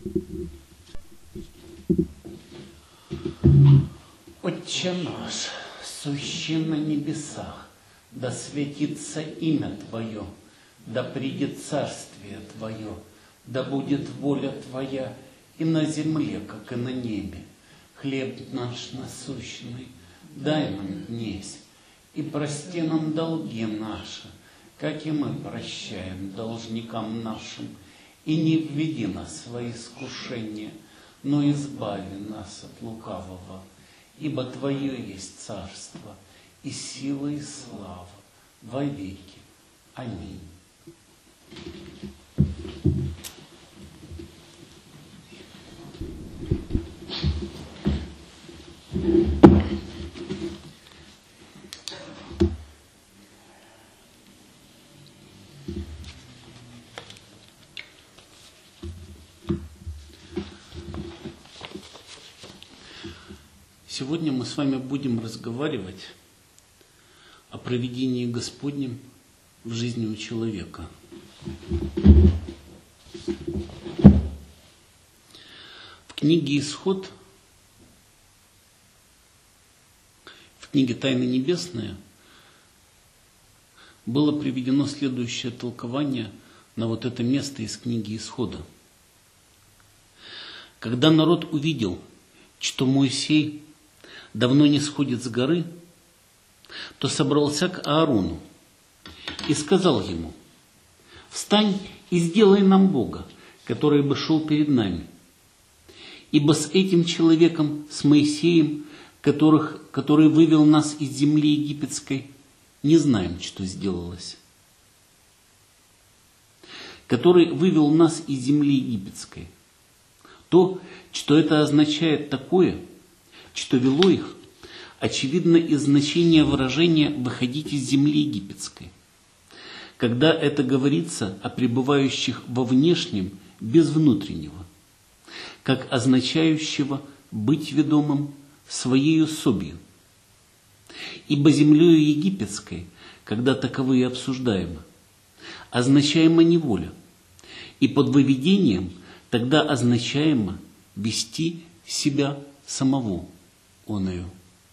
Отче наш, сущий на небесах, да светится имя Твое, да придет царствие Твое, да будет воля Твоя и на земле, как и на небе. Хлеб наш насущный дай нам днесь, и прости нам долги наши, как и мы прощаем должникам нашим, и не введи нас в свои искушения, но избави нас от лукавого. Ибо Твое есть царство, и сила, и слава во веки. Аминь. Сегодня мы с вами будем разговаривать о провидении Господнем в жизни у человека. В книге «Исход», в книге «Тайны небесные» было приведено следующее толкование на вот это место из книги «Исхода». Когда народ увидел, что Моисей давно не сходит с горы, то собрался к Аарону и сказал ему: «Встань и сделай нам Бога, который бы шел перед нами. Ибо с этим человеком, с Моисеем, который вывел нас из земли египетской, не знаем, что сделалось». Который вывел нас из земли египетской. То, что это означает такое, что вело их, очевидно из значения выражения «выходить из земли египетской». Когда это говорится о пребывающих во внешнем без внутреннего, как означающего быть ведомым своею собью. Ибо землею египетской, когда таковые обсуждаемы, означаема неволя, и под выведением тогда означаемо вести себя самого оною.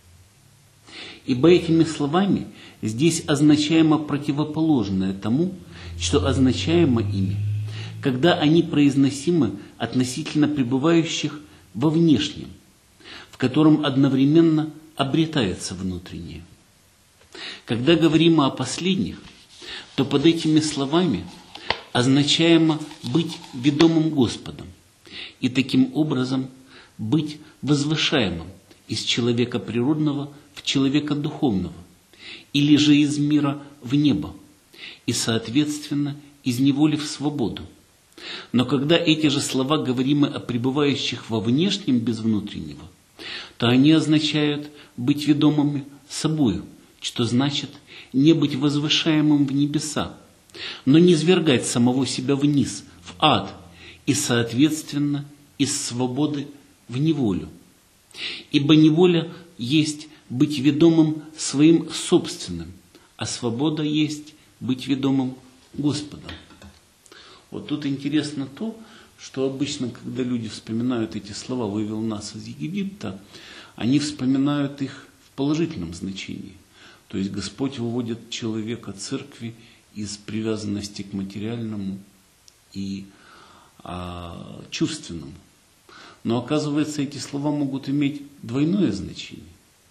Ибо этими словами здесь означаемо противоположное тому, что означаемо ими, когда они произносимы относительно пребывающих во внешнем, в котором одновременно обретается внутреннее. Когда говорим о последних, то под этими словами означаемо быть ведомым Господом и таким образом быть возвышаемым из человека природного в человека духовного, или же из мира в небо, и, соответственно, из неволи в свободу. Но когда эти же слова говоримы о пребывающих во внешнем без внутреннего, то они означают быть ведомыми собою, что значит не быть возвышаемым в небеса, но не свергать самого себя вниз, в ад, и, соответственно, из свободы в неволю. Ибо неволя есть быть ведомым своим собственным, а свобода есть быть ведомым Господом. Вот тут интересно то, что обычно, когда люди вспоминают эти слова «вывел нас из Египта», они вспоминают их в положительном значении. То есть Господь выводит человека, церкви, из привязанности к материальному и чувственному. Но оказывается, эти слова могут иметь двойное значение.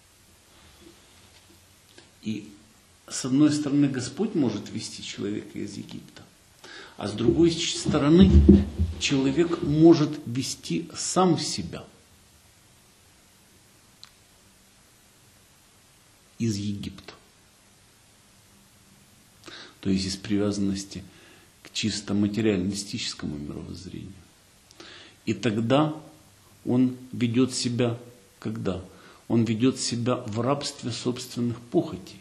И с одной стороны, Господь может вести человека из Египта, а с другой стороны, человек может вести сам себя из Египта. То есть из привязанности к чисто материалистическому мировоззрению. И тогда он ведет себя, когда? Он ведет себя в рабстве собственных похотей.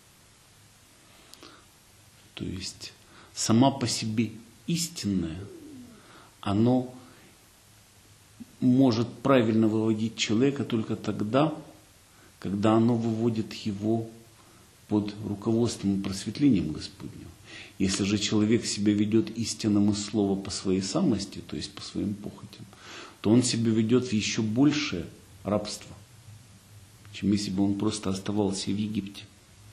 То есть сама по себе истинное, оно может правильно выводить человека только тогда, когда оно выводит его под руководством и просветлением Господним. Если же человек себя ведет истинному слову по своей самости, то есть по своим похотям, то он себя ведет в еще большее рабство, чем если бы он просто оставался в Египте.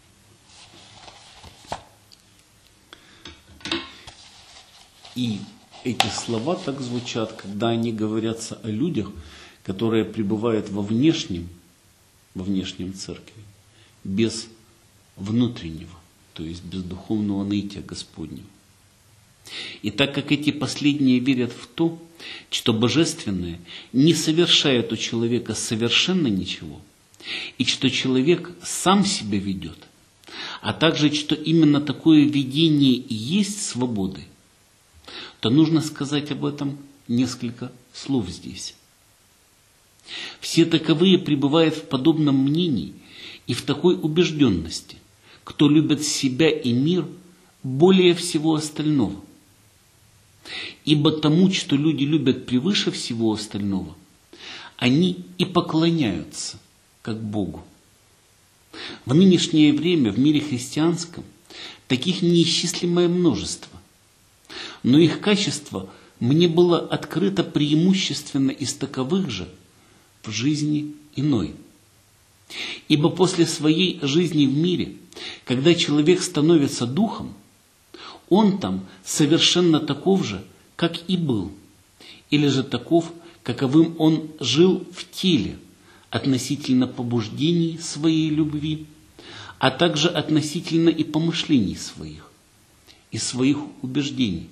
И эти слова так звучат, когда они говорятся о людях, которые пребывают во внешнем церкви, без внутреннего, то есть без духовного наития Господнего. И так как эти последние верят в то, что божественное не совершает у человека совершенно ничего, и что человек сам себя ведет, а также, что именно такое видение и есть свободы, то нужно сказать об этом несколько слов здесь. Все таковые пребывают в подобном мнении и в такой убежденности, кто любит себя и мир более всего остального. Ибо тому, что люди любят превыше всего остального, они и поклоняются, как Богу. В нынешнее время в мире христианском таких неисчислимое множество, но их качество мне было открыто преимущественно из таковых же в жизни иной. Ибо после своей жизни в мире, когда человек становится духом, он там совершенно таков же, как и был, или же таков, каковым он жил в теле, относительно побуждений своей любви, а также относительно и помышлений своих, и своих убеждений.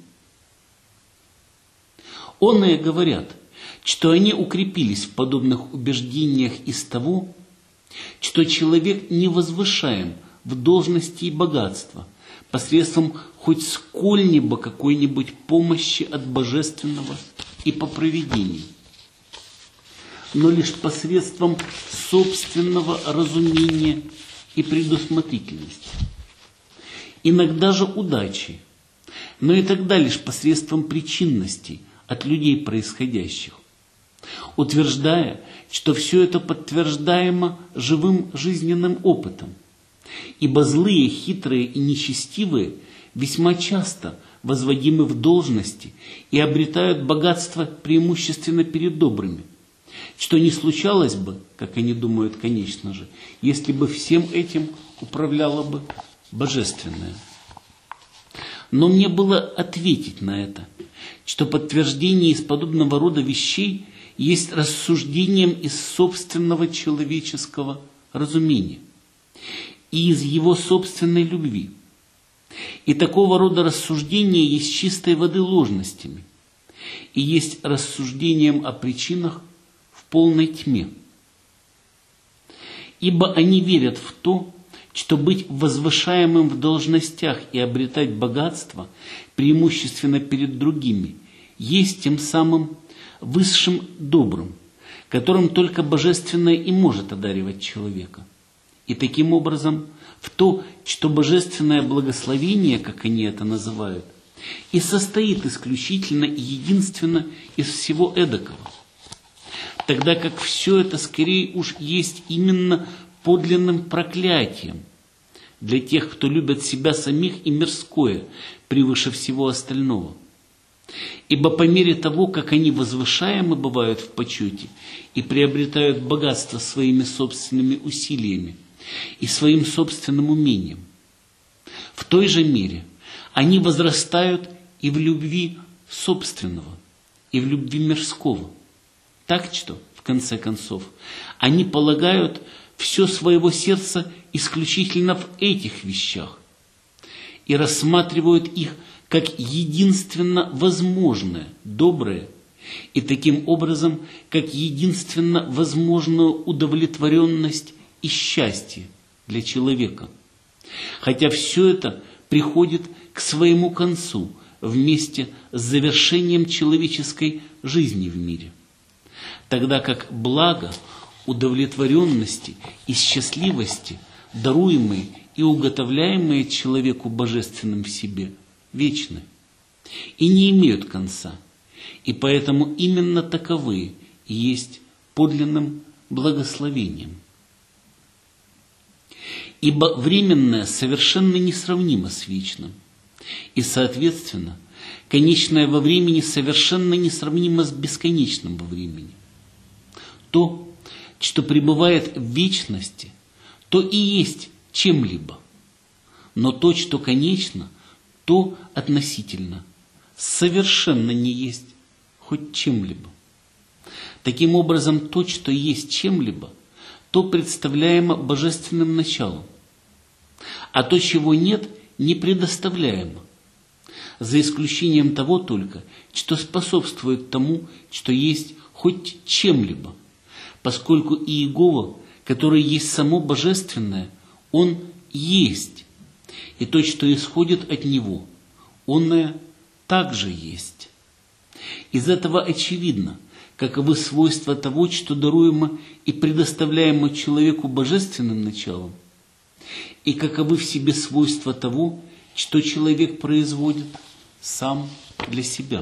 Оные говорят, что они укрепились в подобных убеждениях из того, что человек не возвышаем в должности и богатства посредством хоть сколь-нибудь какой-нибудь помощи от божественного и по провидению, но лишь посредством собственного разумения и предусмотрительности, иногда же удачи, но и тогда лишь посредством причинностей от людей происходящих, утверждая, что все это подтверждаемо живым жизненным опытом, ибо злые, хитрые и нечестивые весьма часто возводимы в должности и обретают богатство преимущественно перед добрыми, что не случалось бы, как они думают, конечно же, если бы всем этим управляло бы божественное. Но мне было ответить на это, что подтверждение из подобного рода вещей есть рассуждением из собственного человеческого разумения и из его собственной любви. И такого рода рассуждения есть чистой воды ложностями и есть рассуждением о причинах в полной тьме. Ибо они верят в то, что быть возвышаемым в должностях и обретать богатство преимущественно перед другими есть тем самым высшим добрым, которым только божественное и может одаривать человека. И таким образом в то, что божественное благословение, как они это называют, и состоит исключительно и единственно из всего эдакого, тогда как все это скорее уж есть именно подлинным проклятием для тех, кто любит себя самих и мирское превыше всего остального. Ибо по мере того, как они возвышаемы бывают в почете и приобретают богатство своими собственными усилиями и своим собственным умением, в той же мере они возрастают и в любви собственного, и в любви мирского. Так что, в конце концов, они полагают все своего сердца исключительно в этих вещах и рассматривают их как единственно возможное, доброе, и таким образом, как единственно возможную удовлетворенность и счастье для человека. Хотя все это приходит к своему концу вместе с завершением человеческой жизни в мире. Тогда как благо, удовлетворенности и счастливости, даруемые и уготовляемые человеку божественным в себе, вечны и не имеют конца, и поэтому именно таковые и есть подлинным благословением. Ибо временное совершенно несравнимо с вечным. И, соответственно, конечное во времени совершенно несравнимо с бесконечным во времени. То, что пребывает в вечности, то и есть чем-либо. Но то, что конечно, то относительно, совершенно не есть хоть чем-либо. Таким образом, то, что есть чем-либо, то представляемо божественным началом, а то, чего нет, не предоставляемо, за исключением того только, что способствует тому, что есть хоть чем-либо, поскольку Иегова, который есть само божественное, он есть, и то, что исходит от него, онное также есть. Из этого очевидно, каковы свойства того, что даруемо и предоставляемо человеку божественным началом, и каковы в себе свойства того, что человек производит сам для себя.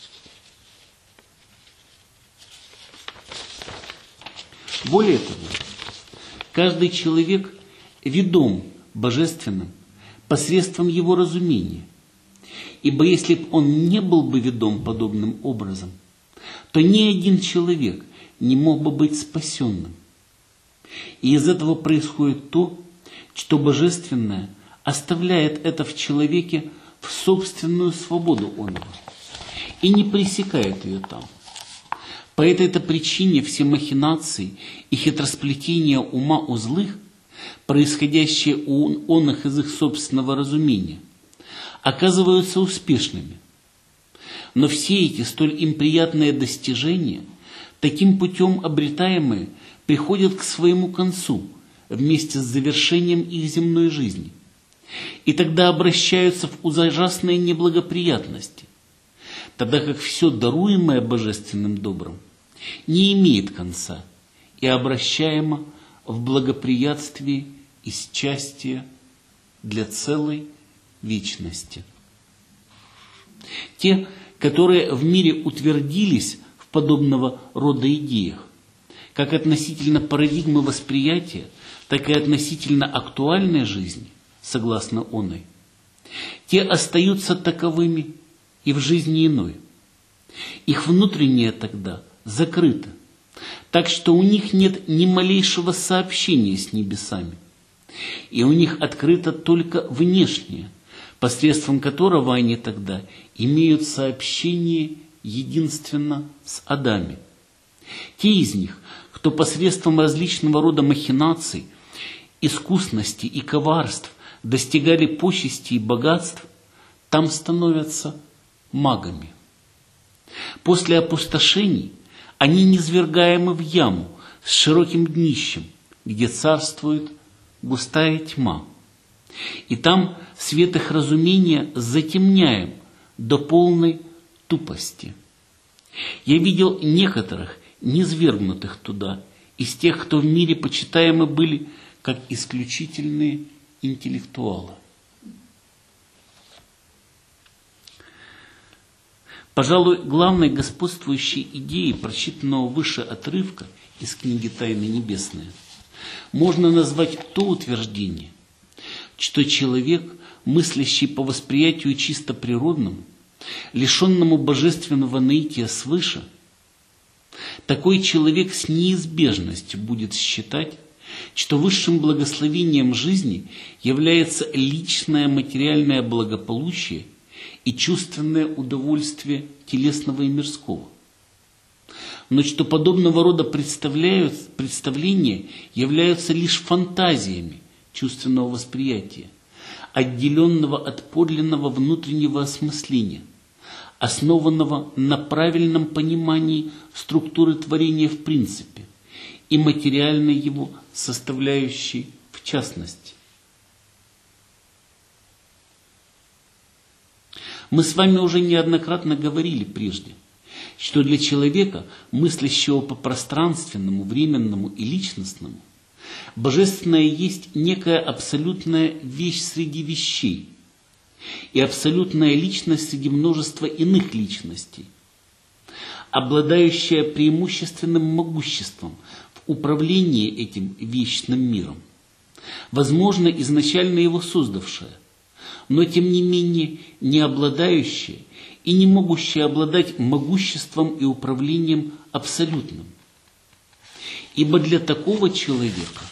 Более того, каждый человек ведом божественным посредством его разумения, ибо если бы он не был бы ведом подобным образом, то ни один человек не мог бы быть спасенным. И из этого происходит то, что божественное оставляет это в человеке в собственную свободу оного и не пресекает ее там. По этой-то причине все махинации и хитросплетения ума у злых, происходящие у оных из их собственного разумения, оказываются успешными. Но все эти столь им приятные достижения, таким путем обретаемые, приходят к своему концу вместе с завершением их земной жизни, и тогда обращаются в ужасные неблагоприятности, тогда как все даруемое божественным добром не имеет конца и обращаемо в благоприятствие и счастье для целой вечности. Те, которые в мире утвердились в подобного рода идеях, как относительно парадигмы восприятия, так и относительно актуальной жизни, согласно оной, те остаются таковыми и в жизни иной. Их внутреннее тогда закрыто, так что у них нет ни малейшего сообщения с небесами, и у них открыто только внешнее, посредством которого они тогда имеют сообщение единственно с адами. Те из них, кто посредством различного рода махинаций, искусности и коварств достигали почести и богатств, там становятся магами. После опустошений они низвергаемы в яму с широким днищем, где царствует густая тьма. И там свет их разумения затемняем до полной тупости. Я видел некоторых, низвергнутых туда, из тех, кто в мире почитаемы были как исключительные интеллектуалы. Пожалуй, главной господствующей идеей прочитанного выше отрывка из книги «Тайны небесные» можно назвать то утверждение, что человек, мыслящий по восприятию чисто природному, лишенному божественного наития свыше, такой человек с неизбежностью будет считать, что высшим благословением жизни является личное материальное благополучие и чувственное удовольствие телесного и мирского. Но что подобного рода представления являются лишь фантазиями чувственного восприятия, отделенного от подлинного внутреннего осмысления, основанного на правильном понимании структуры творения в принципе и материальной его составляющей в частности. Мы с вами уже неоднократно говорили прежде, что для человека, мыслящего по пространственному, временному и личностному, божественное есть некая абсолютная вещь среди вещей и абсолютная личность среди множества иных личностей, обладающая преимущественным могуществом в управлении этим вечным миром, возможно, изначально его создавшее, но тем не менее не обладающее и не могущее обладать могуществом и управлением абсолютным. Ибо для такого человека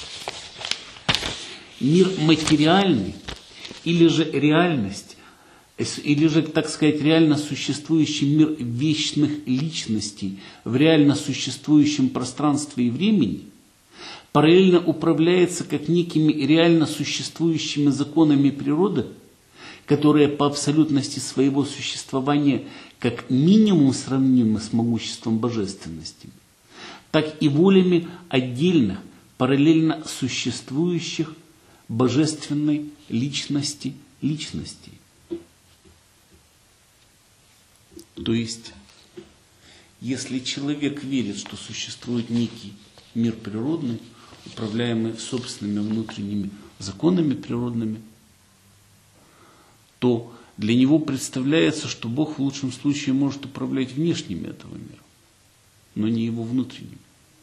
мир материальный или же реальность, или же, так сказать, реально существующий мир вечных личностей в реально существующем пространстве и времени параллельно управляется как некими реально существующими законами природы, которые по абсолютности своего существования как минимум сравнимы с могуществом божественности, так и волями отдельных, параллельно существующих божественной личностей. То есть, если человек верит, что существует некий мир природный, управляемый собственными внутренними законами природными, то для него представляется, что Бог в лучшем случае может управлять внешними этого мира, но не его внутренними.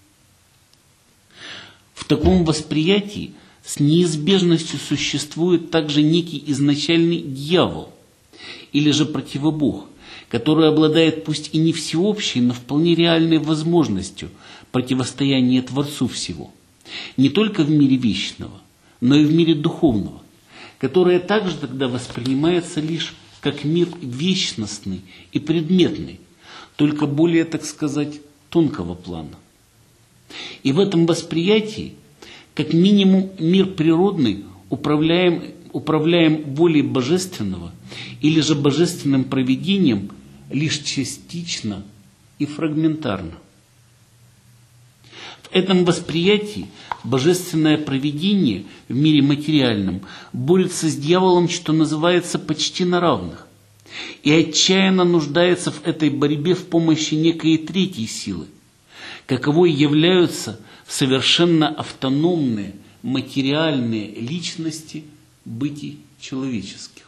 В таком восприятии с неизбежностью существует также некий изначальный дьявол, или же противобог, который обладает пусть и не всеобщей, но вполне реальной возможностью противостояния Творцу всего, не только в мире вечного, но и в мире духовного, которое также тогда воспринимается лишь как мир вечностный и предметный, только более, так сказать, тонкого плана. И в этом восприятии, как минимум, мир природный управляем волей божественного или же божественным провидением лишь частично и фрагментарно. В этом восприятии божественное провидение в мире материальном борется с дьяволом, что называется, почти на равных, и отчаянно нуждается в этой борьбе в помощи некой третьей силы, каковой являются совершенно автономные материальные личности бытий человеческих.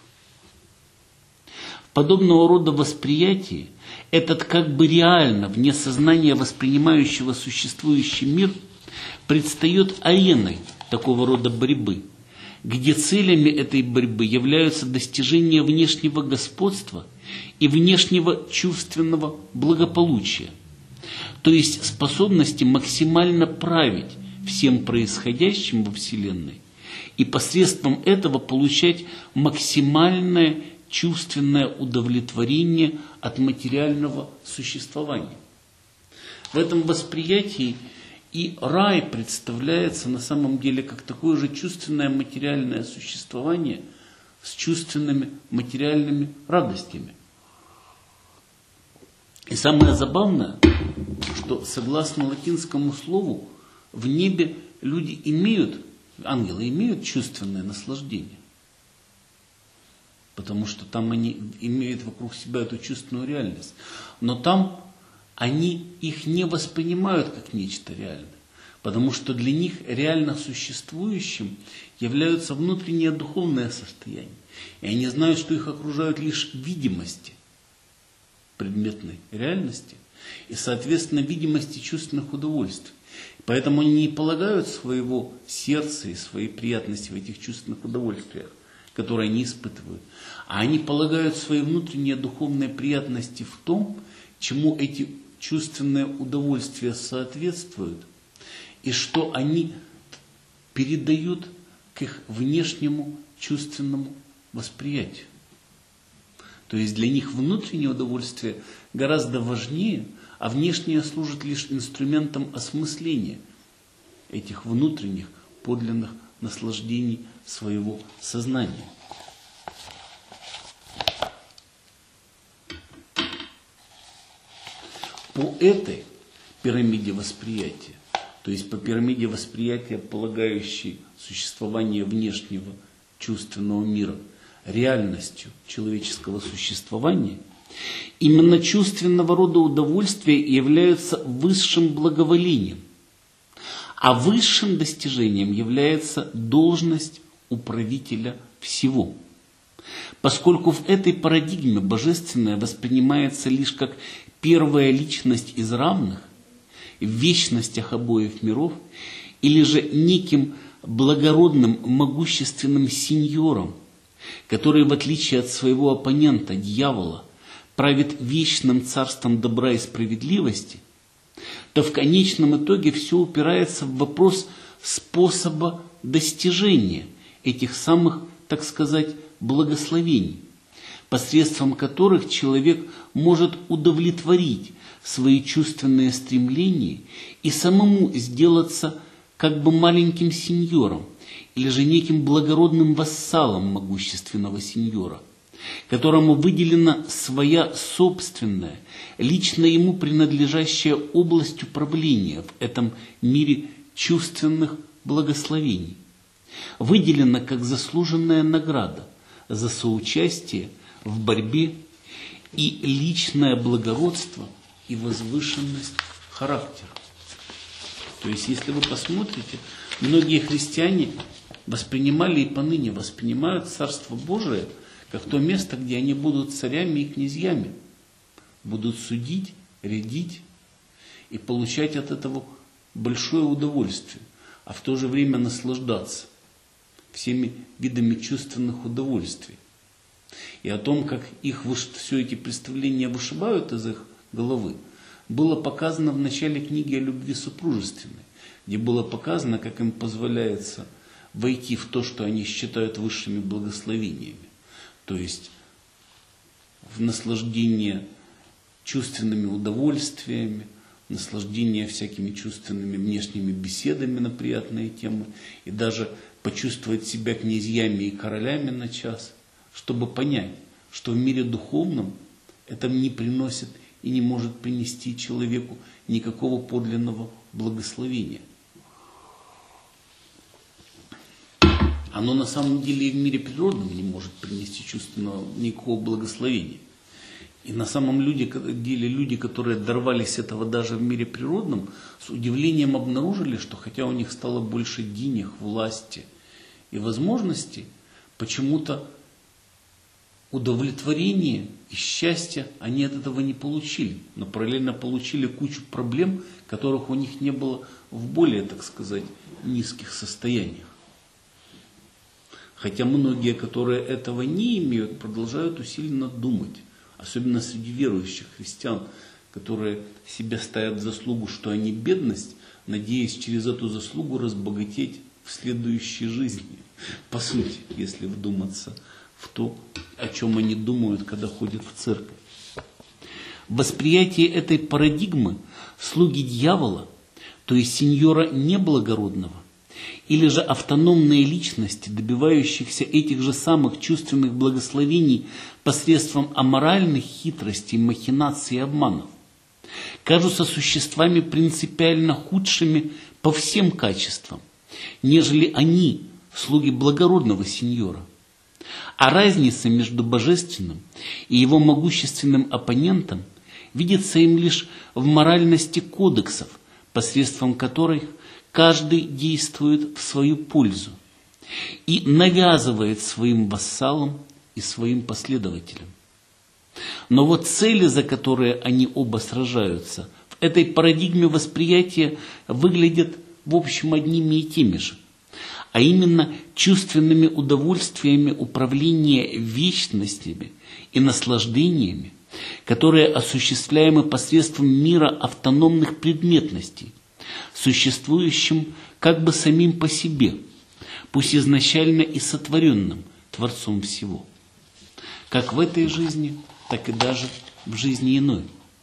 В подобного рода восприятии этот как бы реально, вне сознания воспринимающего существующий мир, предстает ареной такого рода борьбы, где целями этой борьбы являются достижение внешнего господства и внешнего чувственного благополучия, то есть способности максимально править всем происходящим во Вселенной и посредством этого получать максимальное чувственное удовлетворение от материального существования. В этом восприятии и рай представляется на самом деле как такое же чувственное материальное существование с чувственными материальными радостями. И самое забавное, что согласно латинскому слову, в небе люди ангелы имеют чувственное наслаждение, потому что там они имеют вокруг себя эту чувственную реальность. Но там они их не воспринимают как нечто реальное, потому что для них реально существующим являются внутреннее духовное состояние. И они знают, что их окружают лишь видимости предметной реальности и, соответственно, видимости чувственных удовольствий. Поэтому они не полагают своего сердца и своей приятности в этих чувственных удовольствиях, которые они испытывают, а они полагают свои внутренние духовные приятности в том, чему эти чувственные удовольствия соответствуют, и что они передают к их внешнему чувственному восприятию. То есть для них внутреннее удовольствие гораздо важнее, а внешнее служит лишь инструментом осмысления этих внутренних подлинных наслаждений своего сознания. По этой пирамиде восприятия, то есть по пирамиде восприятия, полагающей существование внешнего чувственного мира реальностью человеческого существования, именно чувственного рода удовольствия являются высшим благоволением, а высшим достижением является должность управителя всего. Поскольку в этой парадигме божественное воспринимается лишь как первая личность из равных, в вечностях обоих миров, или же неким благородным, могущественным сеньором, который, в отличие от своего оппонента, дьявола, правит вечным царством добра и справедливости, то в конечном итоге все упирается в вопрос способа достижения этих самых, так сказать, благословений, посредством которых человек может удовлетворить свои чувственные стремления и самому сделаться как бы маленьким сеньором или же неким благородным вассалом могущественного сеньора, которому выделена своя собственная, лично ему принадлежащая область управления в этом мире чувственных благословений, выделена как заслуженная награда за соучастие в борьбе и личное благородство и возвышенность характера. То есть, если вы посмотрите, многие христиане воспринимали и поныне воспринимают Царство Божие как то место, где они будут царями и князьями, будут судить, рядить и получать от этого большое удовольствие, а в то же время наслаждаться всеми видами чувственных удовольствий. И о том, как их все эти представления вышибают из их головы, было показано в начале книги о любви супружественной, где было показано, как им позволяется войти в то, что они считают высшими благословениями. То есть в наслаждение чувственными удовольствиями, наслаждение всякими чувственными внешними беседами на приятные темы, и даже почувствовать себя князьями и королями на час, чтобы понять, что в мире духовном это не приносит и не может принести человеку никакого подлинного благословения. Оно на самом деле и в мире природном не может принести чувственного никакого благословения. И на самом деле люди, которые дорвались этого даже в мире природном, с удивлением обнаружили, что хотя у них стало больше денег, власти и возможностей, почему-то удовлетворение и счастье они от этого не получили, но параллельно получили кучу проблем, которых у них не было в более, так сказать, низких состояниях. Хотя многие, которые этого не имеют, продолжают усиленно думать, особенно среди верующих христиан, которые себе ставят в заслугу, что они бедность, надеясь через эту заслугу разбогатеть в следующей жизни. По сути, если вдуматься в то, о чем они думают, когда ходят в церковь. В восприятии этой парадигмы слуги дьявола, то есть сеньора неблагородного, или же автономные личности, добивающихся этих же самых чувственных благословений посредством аморальных хитростей, махинаций и обманов, кажутся существами принципиально худшими по всем качествам, нежели они, слуги благородного сеньора. А разница между божественным и его могущественным оппонентом видится им лишь в моральности кодексов, посредством которых каждый действует в свою пользу и навязывает своим вассалам и своим последователям. Но вот цели, за которые они оба сражаются, в этой парадигме восприятия выглядят в общем одними и теми же, а именно чувственными удовольствиями управления вечностями и наслаждениями, которые осуществляемы посредством мира автономных предметностей, существующим как бы самим по себе, пусть изначально и сотворенным Творцом всего, как в этой жизни, так и даже в жизни иной.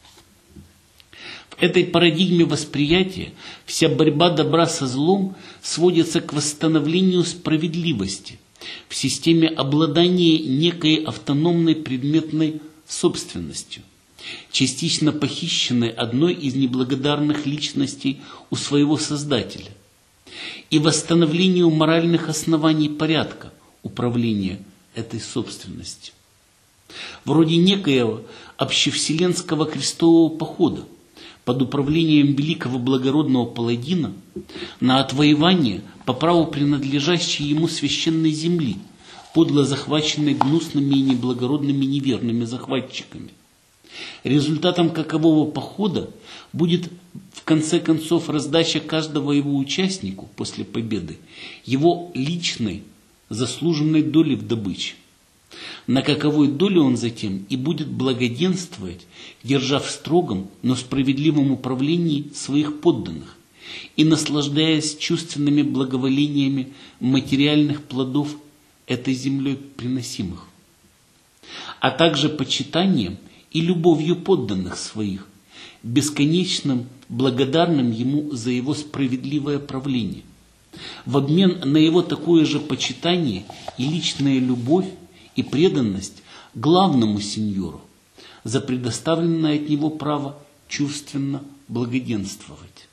В этой парадигме восприятия вся борьба добра со злом сводится к восстановлению справедливости в системе обладания некой автономной предметной собственностью, частично похищенной одной из неблагодарных личностей у своего Создателя, и восстановлению моральных оснований порядка управления этой собственностью. Вроде некоего общевселенского крестового похода под управлением великого благородного паладина на отвоевание по праву принадлежащей ему священной земли, подло захваченной гнусными и неблагородными неверными захватчиками, Результатом какового похода будет в конце концов раздача каждого его участнику после победы его личной заслуженной доли в добыче, на каковой доле он затем и будет благоденствовать, держа в строгом, но справедливом управлении своих подданных и наслаждаясь чувственными благоволениями материальных плодов этой землей приносимых, а также почитанием и любовью подданных своих, бесконечным благодарным ему за его справедливое правление, в обмен на его такое же почитание и личная любовь и преданность главному сеньору за предоставленное от него право чувственно благоденствовать.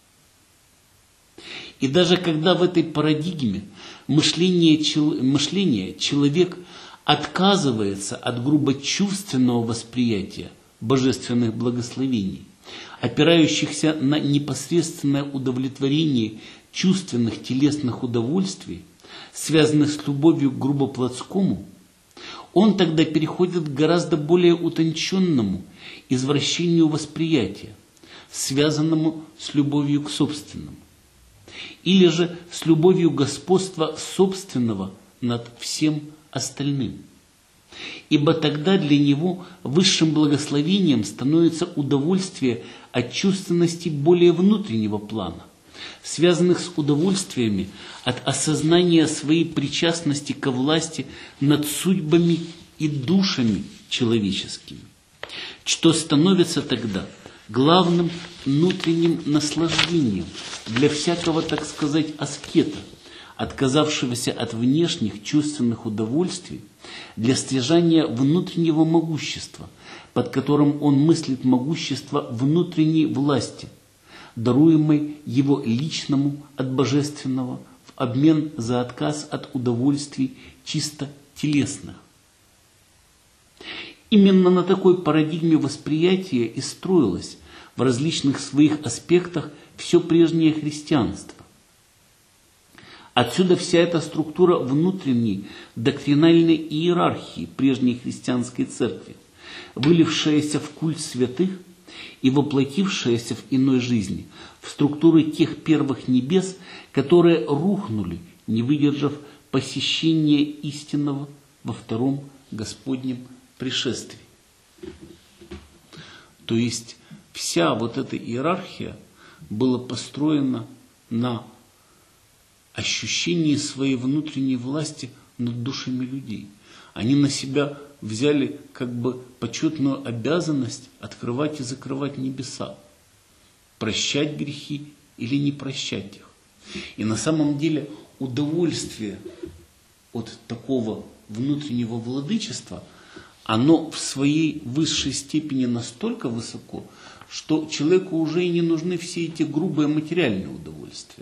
И даже когда в этой парадигме мышления человек отказывается от грубо чувственного восприятия божественных благословений, опирающихся на непосредственное удовлетворение чувственных телесных удовольствий, связанных с любовью к грубоплотскому, он тогда переходит к гораздо более утонченному извращению восприятия, связанному с любовью к собственному, или же с любовью господства собственного над всем остальным. Ибо тогда для него высшим благословением становится удовольствие от чувственности более внутреннего плана, связанных с удовольствиями от осознания своей причастности ко власти над судьбами и душами человеческими, что становится тогда главным внутренним наслаждением для всякого, так сказать, аскета, отказавшегося от внешних чувственных удовольствий для стяжания внутреннего могущества, под которым он мыслит могущество внутренней власти, даруемой его личному от божественного в обмен за отказ от удовольствий чисто телесных. Именно на такой парадигме восприятия и строилось в различных своих аспектах все прежнее христианство. Отсюда вся эта структура внутренней доктринальной иерархии прежней христианской церкви, вылившаяся в культ святых и воплотившаяся в иной жизни в структуры тех первых небес, которые рухнули, не выдержав посещения истинного во втором Господнем пришествии. То есть вся вот эта иерархия была построена на ощущении своей внутренней власти над душами людей. Они на себя взяли как бы почетную обязанность открывать и закрывать небеса, прощать грехи или не прощать их. И на самом деле удовольствие от такого внутреннего владычества, оно в своей высшей степени настолько высоко, что человеку уже и не нужны все эти грубые материальные удовольствия.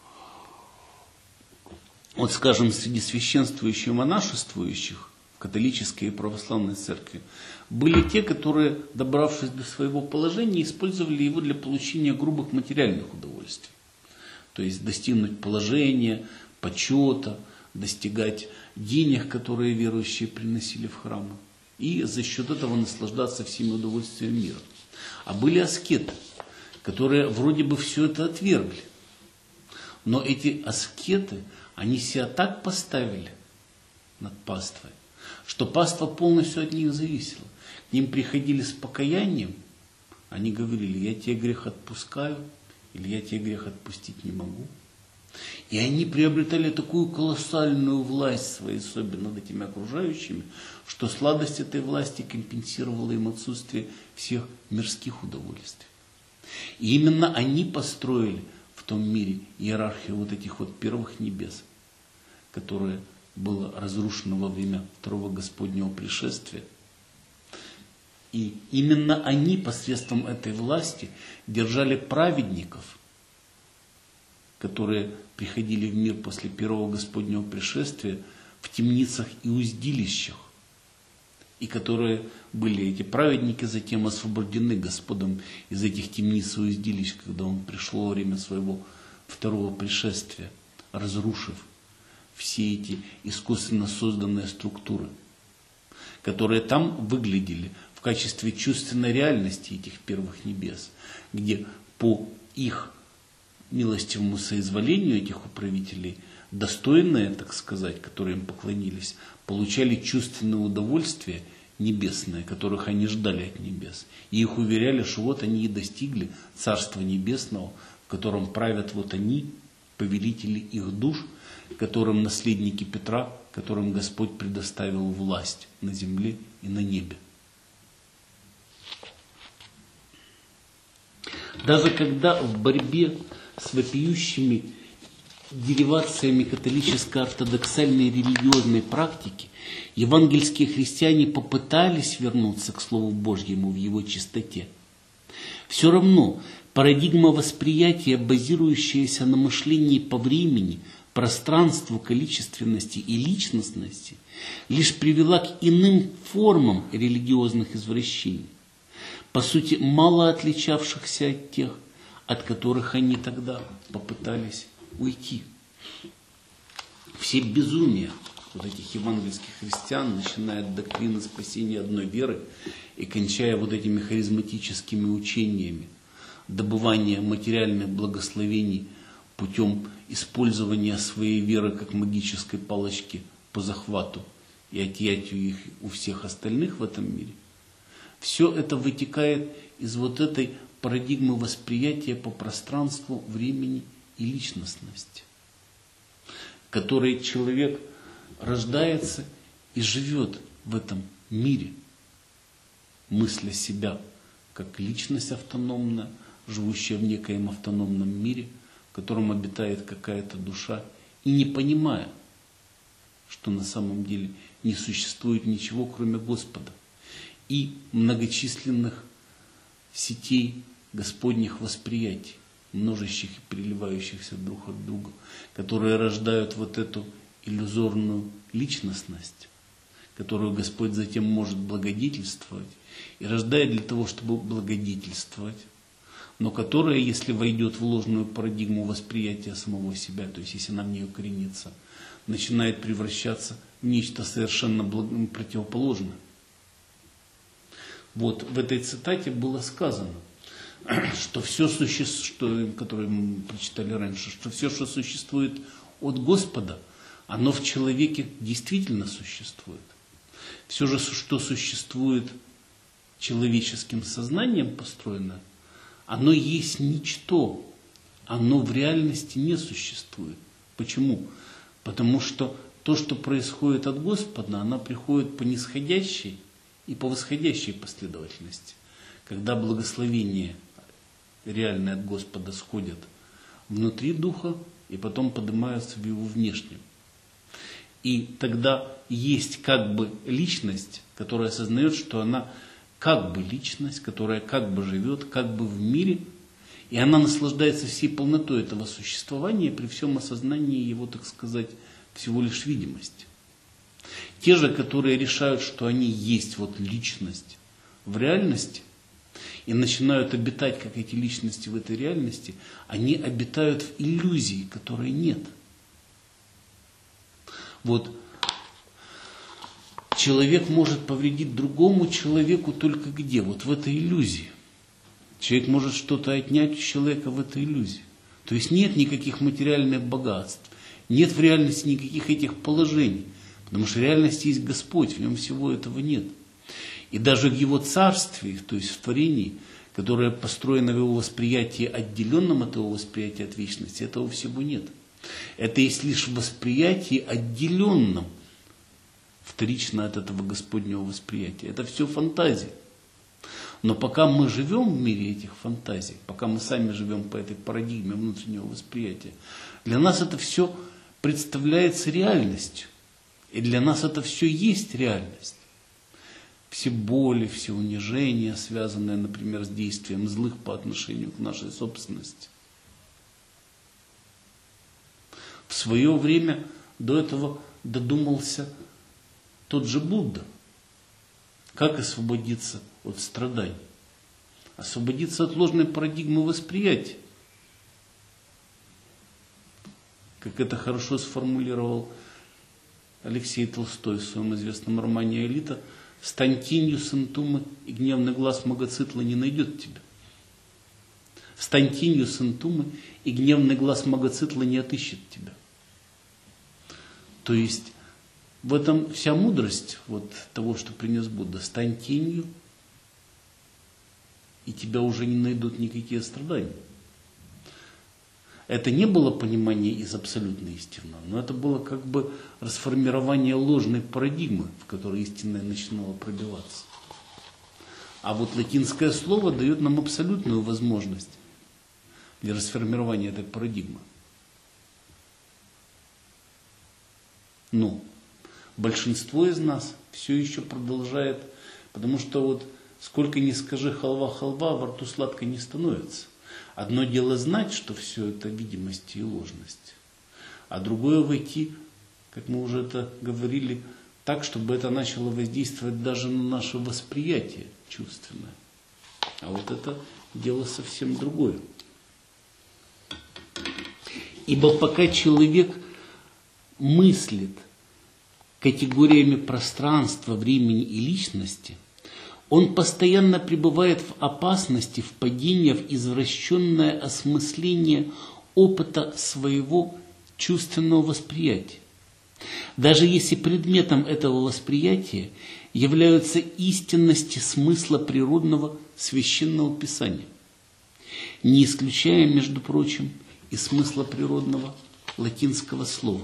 Вот, скажем, среди священствующих и монашествующих в католической и православной церкви были те, которые, добравшись до своего положения, использовали его для получения грубых материальных удовольствий. То есть достигнуть положения, почета, достигать денег, которые верующие приносили в храмы, и за счет этого наслаждаться всеми удовольствиями мира. А были аскеты, которые вроде бы все это отвергли. Но эти аскеты, они себя так поставили над паствой, что паства полностью от них зависела. К ним приходили с покаянием, они говорили: я тебе грех отпускаю, или я тебе грех отпустить не могу. И они приобретали такую колоссальную власть своей особенно над этими окружающими, что сладость этой власти компенсировала им отсутствие всех мирских удовольствий. И именно они построили в том мире иерархию вот этих вот первых небес, которая была разрушена во время второго Господнего пришествия. И именно они посредством этой власти держали праведников, которые приходили в мир после первого Господнего пришествия, в темницах и узилищах, и которые были, эти праведники, затем освобождены Господом из этих темниц и узилищ, когда Он пришел во время своего второго пришествия, разрушив все эти искусственно созданные структуры, которые там выглядели в в качестве чувственной реальности этих первых небес, где по их милостивому соизволению этих управителей достойные, так сказать, которые им поклонились, получали чувственное удовольствие небесное, которых они ждали от небес. И их уверяли, что вот они и достигли Царства Небесного, в котором правят вот они, повелители их душ, которым наследники Петра, которым Господь предоставил власть на земле и на небе. Даже когда в борьбе с вопиющими деривациями католическо-ортодоксальной религиозной практики евангельские христиане попытались вернуться к Слову Божьему в его чистоте, все равно парадигма восприятия, базирующаяся на мышлении по времени, пространству, количественности и личностности, лишь привела к иным формам религиозных извращений, по сути, мало отличавшихся от тех, от которых они тогда попытались уйти. Все безумия вот этих евангельских христиан, начиная от доктрины спасения одной веры и кончая вот этими харизматическими учениями, добывания материальных благословений путем использования своей веры как магической палочки по захвату и отъятию их у всех остальных в этом мире, все это вытекает из вот этой парадигмы восприятия по пространству, времени и личностности, в которой человек рождается и живет в этом мире, мысля себя как личность автономная, живущая в некоем автономном мире, в котором обитает какая-то душа, и не понимая, что на самом деле не существует ничего, кроме Господа, и многочисленных сетей Господних восприятий, множащих и переливающихся друг от друга, которые рождают вот эту иллюзорную личностность, которую Господь затем может благодетельствовать, и рождает для того, чтобы благодетельствовать, но которая, если войдет в ложную парадигму восприятия самого себя, то есть если она в нее коренится, начинает превращаться в нечто совершенно противоположное. Вот в этой цитате было сказано, что все существует, которое мы прочитали раньше, что все, что существует от Господа, оно в человеке действительно существует. Все же, что существует человеческим сознанием построено, оно есть ничто, оно в реальности не существует. Почему? Потому что то, что происходит от Господа, оно приходит по нисходящей и по восходящей последовательности. Когда благословения реальные от Господа сходят внутри духа и потом поднимаются в его внешнем. И тогда есть как бы личность, которая осознает, что она как бы личность, которая как бы живет, как бы в мире, и она наслаждается всей полнотой этого существования при всем осознании его, так сказать, всего лишь видимости. Те же, которые решают, что они есть вот личность в реальности, и начинают обитать, как эти личности в этой реальности, они обитают в иллюзии, которой нет. Вот человек может повредить другому человеку только где? Вот в этой иллюзии. Человек может что-то отнять у человека в этой иллюзии. То есть нет никаких материальных богатств, нет в реальности никаких этих положений, потому что в реальности есть Господь, в нем всего этого нет. И даже в его царстве, то есть в творении, которое построено в его восприятии, отделенном от его восприятия от вечности, этого всего нет. Это есть лишь в восприятии, отделенном вторично от этого Господнего восприятия. Это все фантазии. Но пока мы живем в мире этих фантазий, пока мы сами живем по этой парадигме внутреннего восприятия, для нас это все представляется реальностью. И для нас это все есть реальность. Все боли, все унижения, связанные, например, с действием злых по отношению к нашей собственности. В свое время до этого додумался тот же Будда. Как освободиться от страданий? Освободиться от ложной парадигмы восприятия. Как это хорошо сформулировал Алексей Толстой в своем известном романе «Элита», Стань тенью Сентумы, и гневный глаз Магоцитла не найдет тебя. Стань тенью Сентумы, и гневный глаз Магоцитла не отыщет тебя. То есть в этом вся мудрость вот того, что принес Будда. Стань тенью, и тебя уже не найдут никакие страдания. Это не было понимание из абсолютной истины, но это было как бы расформирование ложной парадигмы, в которой истинное начинало пробиваться. А вот латинское слово дает нам абсолютную возможность для расформирования этой парадигмы. Но большинство из нас все еще продолжает, потому что вот сколько ни скажи халва, во рту сладко не становится. Одно дело знать, что все это видимость и ложность, а другое войти, как мы уже это говорили, так, чтобы это начало воздействовать даже на наше восприятие чувственное. А вот это дело совсем другое. Ибо пока человек мыслит категориями пространства, времени и личности, он постоянно пребывает в опасности впадения в извращенное осмысление опыта своего чувственного восприятия. Даже если предметом этого восприятия являются истинности смысла природного священного писания, не исключая, между прочим, и смысла природного латинского слова.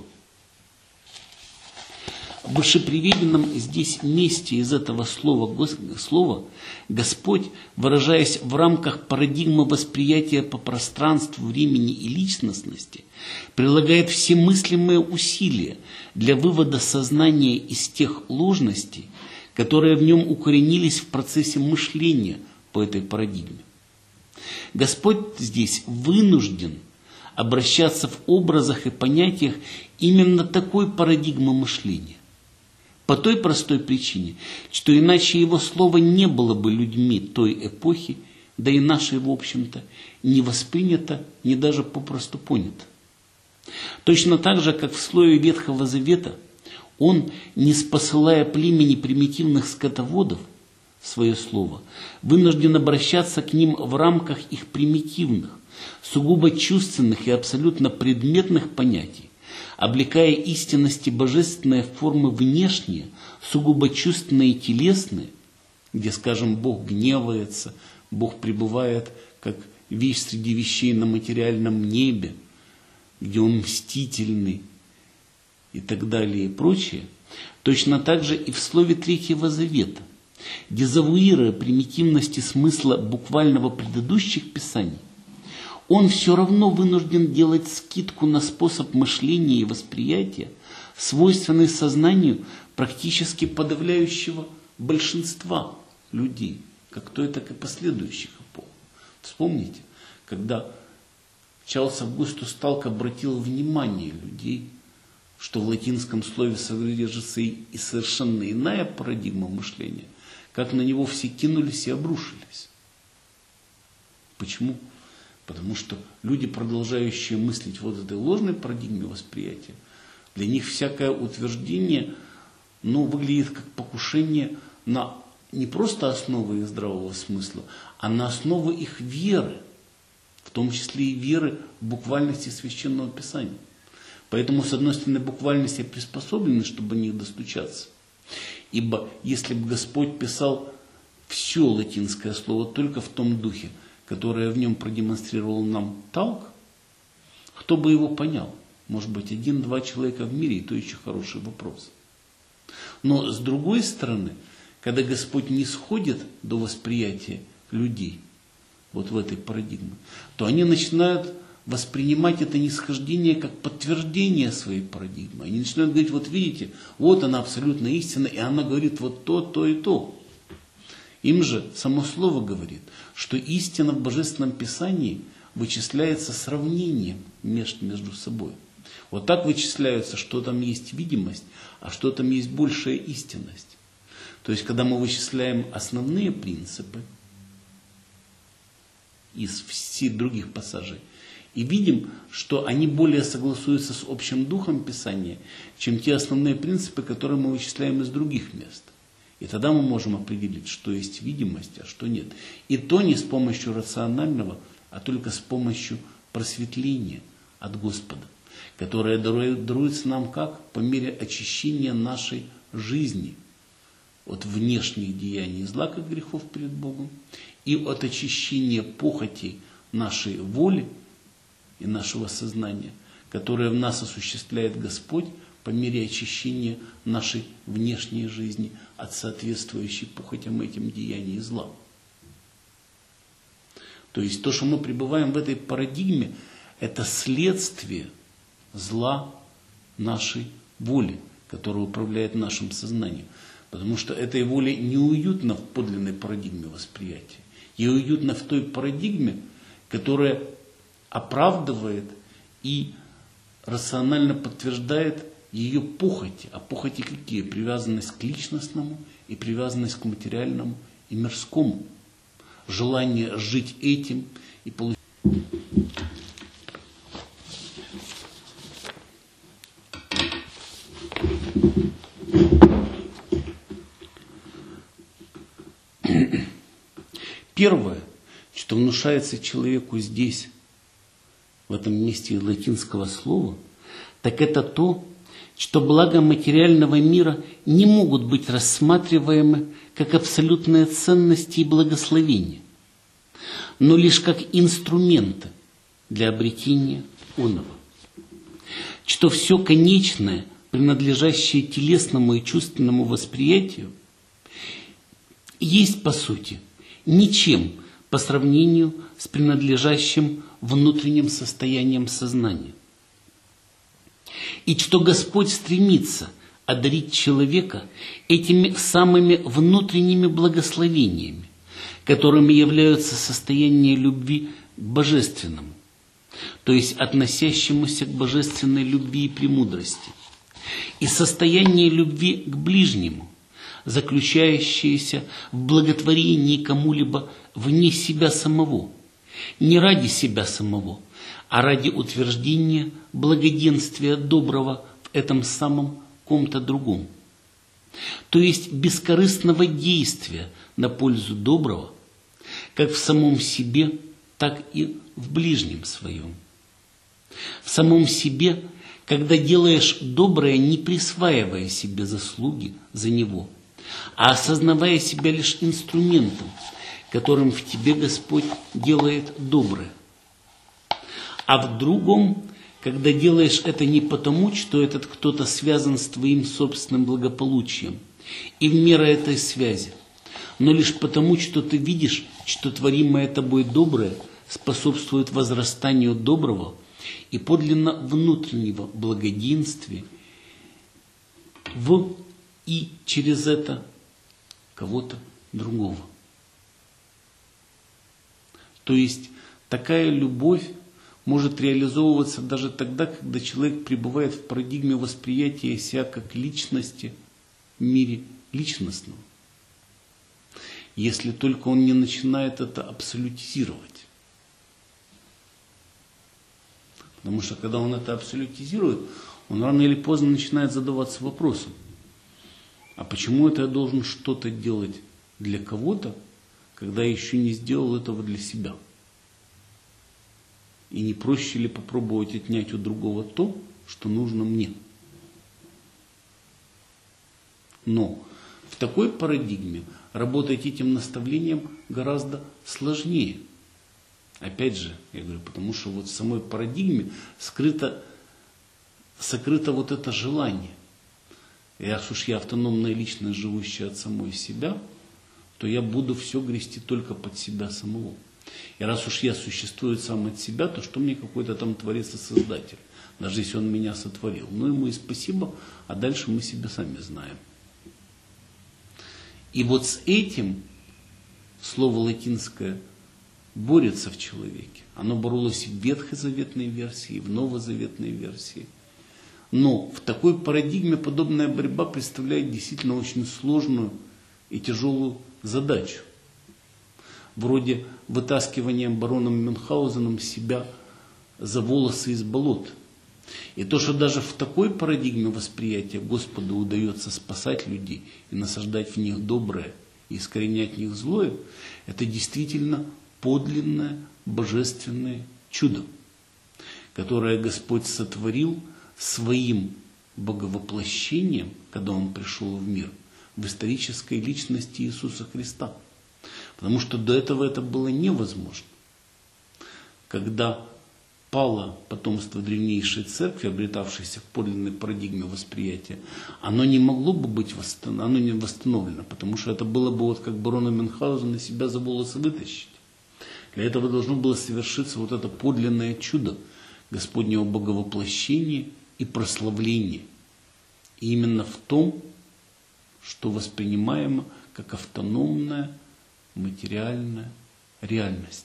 В вышеприведенном здесь месте из этого слова Господь, выражаясь в рамках парадигмы восприятия по пространству, времени и личностности, прилагает все мыслимые усилия для вывода сознания из тех ложностей, которые в нем укоренились в процессе мышления по этой парадигме. Господь здесь вынужден обращаться в образах и понятиях именно такой парадигмы мышления. По той простой причине, что иначе его слово не было бы людьми той эпохи, да и наше, в общем-то, не воспринято, не даже попросту понято. Точно так же, как в слове Ветхого Завета, он, не спосылая племени примитивных скотоводов, свое слово, вынужден обращаться к ним в рамках их примитивных, сугубо чувственных и абсолютно предметных понятий, облекая истинности божественные формы внешние, сугубо чувственные и телесные, где, скажем, Бог гневается, Бог пребывает как вещь среди вещей на материальном небе, где Он мстительный и так далее и прочее, точно так же и в слове Третьего Завета, дезавуируя примитивности смысла буквального предыдущих писаний, он все равно вынужден делать скидку на способ мышления и восприятия, свойственный сознанию практически подавляющего большинства людей, как той, так и последующих эпох. Вспомните, когда Чарльз Августус Талк обратил внимание людей, что в латинском слове содержится и совершенно иная парадигма мышления, как на него все кинулись и обрушились. Почему? Потому что люди, продолжающие мыслить вот этой ложной парадигме восприятия, для них всякое утверждение, выглядит как покушение на не просто основы их здравого смысла, а на основу их веры, в том числе и веры в буквальности Священного Писания. Поэтому, с одной стороны, буквальности приспособлены, чтобы до них достучаться. Ибо если бы Господь писал все латинское слово только в том духе, которое в нем продемонстрировал нам Талк, кто бы его понял? Может быть, 1-2 человека в мире, и то еще хороший вопрос. Но с другой стороны, когда Господь не сходит до восприятия людей, вот в этой парадигме, то они начинают воспринимать это нисхождение как подтверждение своей парадигмы. Они начинают говорить, вот видите, вот она абсолютная истина, и она говорит вот то и то. Им же само слово говорит, что истина в Божественном Писании вычисляется сравнением между собой. Вот так вычисляются, что там есть видимость, а что там есть большая истинность. То есть, когда мы вычисляем основные принципы из всех других пассажей, и видим, что они более согласуются с общим духом Писания, чем те основные принципы, которые мы вычисляем из других мест. И тогда мы можем определить, что есть видимость, а что нет. И то не с помощью рационального, а только с помощью просветления от Господа, которое даруется нам как? По мере очищения нашей жизни от внешних деяний зла, как грехов перед Богом, и от очищения похотей нашей воли и нашего сознания, которое в нас осуществляет Господь по мере очищения нашей внешней жизни от соответствующей похотям этим деяний зла. То есть то, что мы пребываем в этой парадигме, это следствие зла нашей воли, которая управляет нашим сознанием. Потому что этой воле неуютно в подлинной парадигме восприятия. Ей уютно в той парадигме, которая оправдывает и рационально подтверждает ее похоти. А похоти какие? Привязанность к личностному и привязанность к материальному и мирскому. Желание жить этим и получить. Первое, что внушается человеку здесь, в этом месте латинского слова, так это то, что блага материального мира не могут быть рассматриваемы как абсолютные ценности и благословения, но лишь как инструменты для обретения оного. Что все конечное, принадлежащее телесному и чувственному восприятию, есть, по сути, ничем по сравнению с принадлежащим внутренним состоянием сознания. И что Господь стремится одарить человека этими самыми внутренними благословениями, которыми являются состояние любви к божественному, то есть относящемуся к божественной любви и премудрости, и состояние любви к ближнему, заключающееся в благотворении кому-либо вне себя самого, не ради себя самого, а ради утверждения благоденствия доброго в этом самом ком-то другом. То есть бескорыстного действия на пользу доброго, как в самом себе, так и в ближнем своем. В самом себе, когда делаешь доброе, не присваивая себе заслуги за него, а осознавая себя лишь инструментом, которым в тебе Господь делает доброе. А в другом, когда делаешь это не потому, что этот кто-то связан с твоим собственным благополучием, и в меру этой связи, но лишь потому, что ты видишь, что творимое тобой доброе способствует возрастанию доброго и подлинно внутреннего благоденствия в и через это кого-то другого. То есть такая любовь может реализовываться даже тогда, когда человек пребывает в парадигме восприятия себя как личности в мире личностном. Если только он не начинает это абсолютизировать. Потому что когда он это абсолютизирует, он рано или поздно начинает задаваться вопросом: а почему это я должен что-то делать для кого-то, когда я еще не сделал этого для себя? И не проще ли попробовать отнять у другого то, что нужно мне? Но в такой парадигме работать этим наставлением гораздо сложнее. Опять же, я говорю, потому что вот в самой парадигме сокрыто вот это желание. И раз уж я автономная личность, живущая от самой себя, то я буду все грести только под себя самого. И раз уж я существую сам от себя, то что мне какой-то там творец и создатель, даже если он меня сотворил? Ну, ему и спасибо, а дальше мы себя сами знаем. И вот с этим слово латинское борется в человеке. Оно боролось в ветхозаветной версии, и в новозаветной версии. Но в такой парадигме подобная борьба представляет действительно очень сложную и тяжелую задачу. Вроде вытаскивания бароном Мюнхгаузеном себя за волосы из болот. И то, что даже в такой парадигме восприятия Господу удается спасать людей и насаждать в них доброе и искоренять в них злое, это действительно подлинное божественное чудо, которое Господь сотворил своим боговоплощением, когда Он пришел в мир, в исторической личности Иисуса Христа. Потому что до этого это было невозможно. Когда пало потомство древнейшей церкви, обретавшейся в подлинной парадигме восприятия, оно не могло бы быть восстановлено, потому что это было бы вот как барона Мюнхгаузена себя за волосы вытащить. Для этого должно было совершиться вот это подлинное чудо Господнего боговоплощения и прославления. И именно в том, что воспринимаемо как автономная материальная реальность.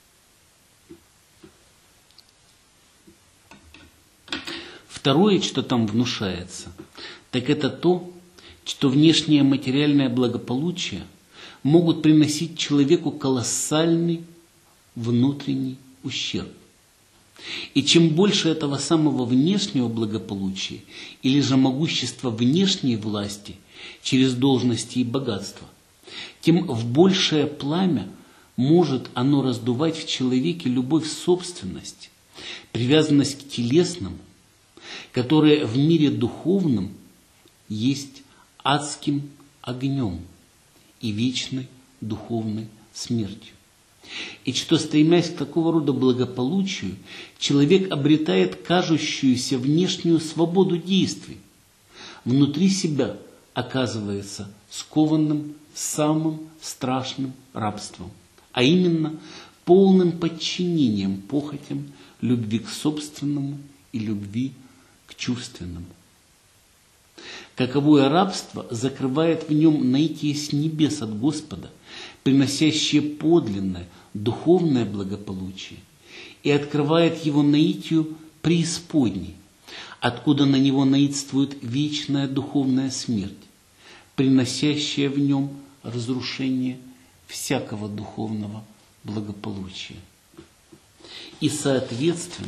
Второе, что там внушается, так это то, что внешнее материальное благополучие могут приносить человеку колоссальный внутренний ущерб. И чем больше этого самого внешнего благополучия или же могущества внешней власти через должности и богатства, тем в большее пламя может оно раздувать в человеке любовь к собственности, привязанность к телесному, которая в мире духовном есть адским огнем и вечной духовной смертью. И что, стремясь к такого рода благополучию, человек обретает кажущуюся внешнюю свободу действий, внутри себя оказывается скованным самым страшным рабством, а именно полным подчинением похотям любви к собственному и любви к чувственному. Каковое рабство закрывает в нем наитие с небес от Господа, приносящее подлинное духовное благополучие, и открывает его наитию преисподней, откуда на него наитствует вечная духовная смерть, приносящая в нем разрушение всякого духовного благополучия. И, соответственно,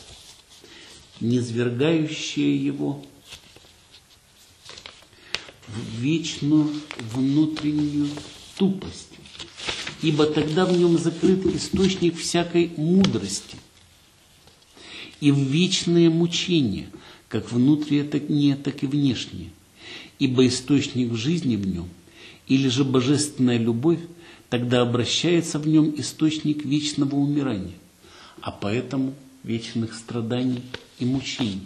низвергающая его в вечную внутреннюю тупость, ибо тогда в нем закрыт источник всякой мудрости, и в вечные мучения, как внутренние, так и внешние, ибо источник жизни в нем, или же божественная любовь, тогда обращается в нем источник вечного умирания, а поэтому вечных страданий и мучений.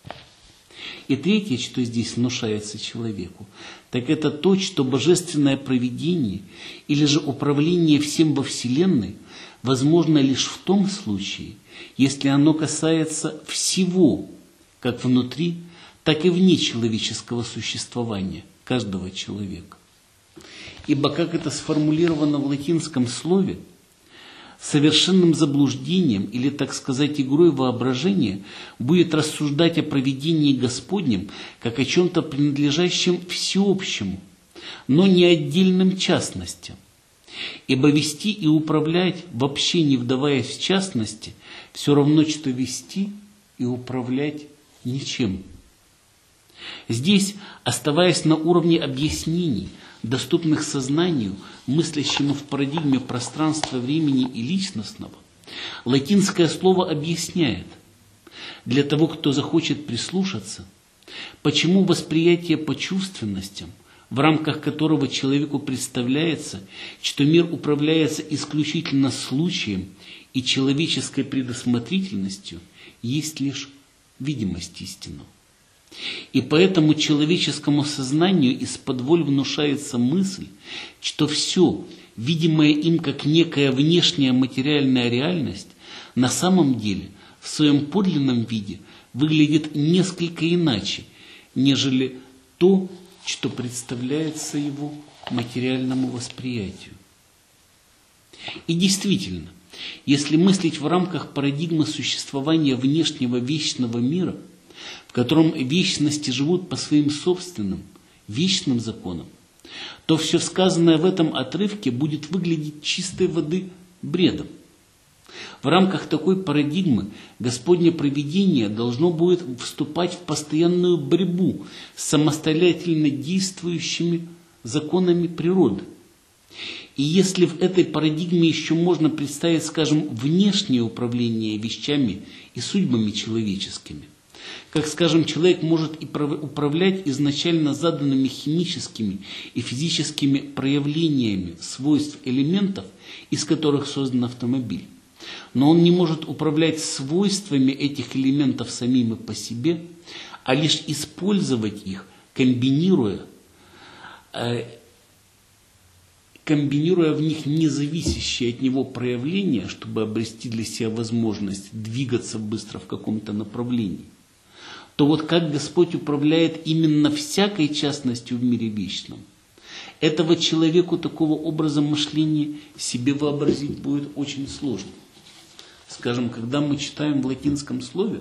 И третье, что здесь внушается человеку, так это то, что божественное провидение или же управление всем во Вселенной возможно лишь в том случае, если оно касается всего, как внутри, так и вне человеческого существования каждого человека. Ибо, как это сформулировано в латинском слове, совершенным заблуждением или, так сказать, игрой воображения будет рассуждать о провидении Господнем как о чем-то принадлежащем всеобщему, но не отдельным частностям. Ибо вести и управлять, вообще не вдаваясь в частности, все равно, что вести и управлять ничем. Здесь, оставаясь на уровне объяснений, доступных сознанию, мыслящему в парадигме пространства, времени и личностного, латинское слово объясняет для того, кто захочет прислушаться, почему восприятие по чувственностям, в рамках которого человеку представляется, что мир управляется исключительно случаем и человеческой предусмотрительностью, есть лишь видимость истинного. И поэтому человеческому сознанию исподволь внушается мысль, что все, видимое им как некая внешняя материальная реальность, на самом деле в своем подлинном виде выглядит несколько иначе, нежели то, что представляется его материальному восприятию. И действительно, если мыслить в рамках парадигмы существования внешнего вечного мира, в котором вечности живут по своим собственным, вечным законам, то все сказанное в этом отрывке будет выглядеть чистой воды бредом. В рамках такой парадигмы Господне провидение должно будет вступать в постоянную борьбу с самостоятельно действующими законами природы. И если в этой парадигме еще можно представить, скажем, внешнее управление вещами и судьбами человеческими, как, скажем, человек может управлять изначально заданными химическими и физическими проявлениями свойств элементов, из которых создан автомобиль, но он не может управлять свойствами этих элементов самими по себе, а лишь использовать их, комбинируя в них независящие от него проявления, чтобы обрести для себя возможность двигаться быстро в каком-то направлении, то вот как Господь управляет именно всякой частностью в мире вечном, этого человеку такого образа мышления себе вообразить будет очень сложно. Скажем, когда мы читаем в латинском слове,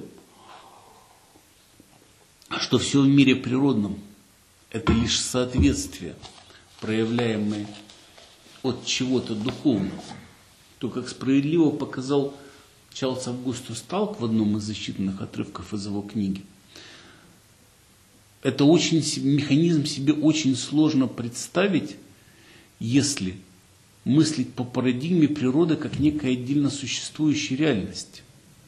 что все в мире природном – это лишь соответствие, проявляемое от чего-то духовного, то, как справедливо показал Чарльз Августус Талк в одном из зачитанных отрывков из его книги, это механизм себе очень сложно представить, если мыслить по парадигме природы как некой отдельно существующей реальности.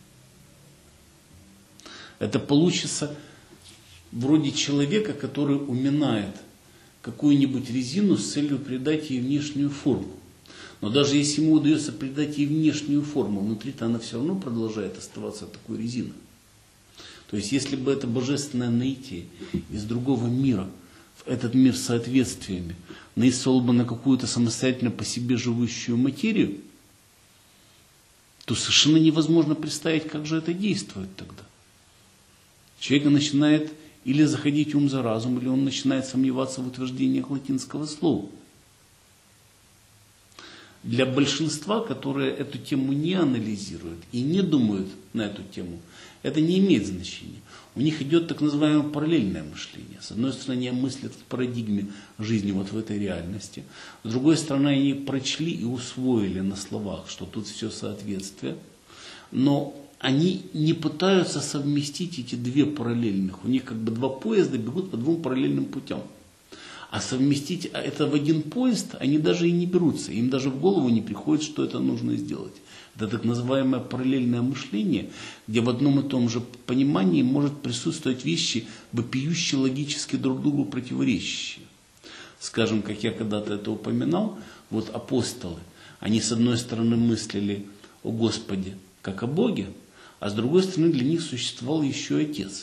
Это получится вроде человека, который уминает какую-нибудь резину с целью придать ей внешнюю форму. Но даже если ему удается придать ей внешнюю форму, внутри-то она все равно продолжает оставаться такой резиной. То есть, если бы это божественное наитие из другого мира в этот мир с соответствиями наисовало бы на какую-то самостоятельно по себе живущую материю, то совершенно невозможно представить, как же это действует тогда. Человек начинает или заходить ум за разум, или он начинает сомневаться в утверждениях латинского слова. Для большинства, которые эту тему не анализируют и не думают на эту тему, это не имеет значения. У них идет так называемое параллельное мышление. С одной стороны, они мыслят в парадигме жизни вот в этой реальности. С другой стороны, они прочли и усвоили на словах, что тут все соответствие. Но они не пытаются совместить эти две параллельных. У них как бы два поезда бегут по двум параллельным путям. А совместить это в один поезд они даже и не берутся. Им даже в голову не приходит, что это нужно сделать. Это так называемое параллельное мышление, где в одном и том же понимании может присутствовать вещи, вопиющие логически друг другу противоречащие. Скажем, как я когда-то это упоминал, вот апостолы, они с одной стороны мыслили о Господе как о Боге, а с другой стороны для них существовал еще и Отец.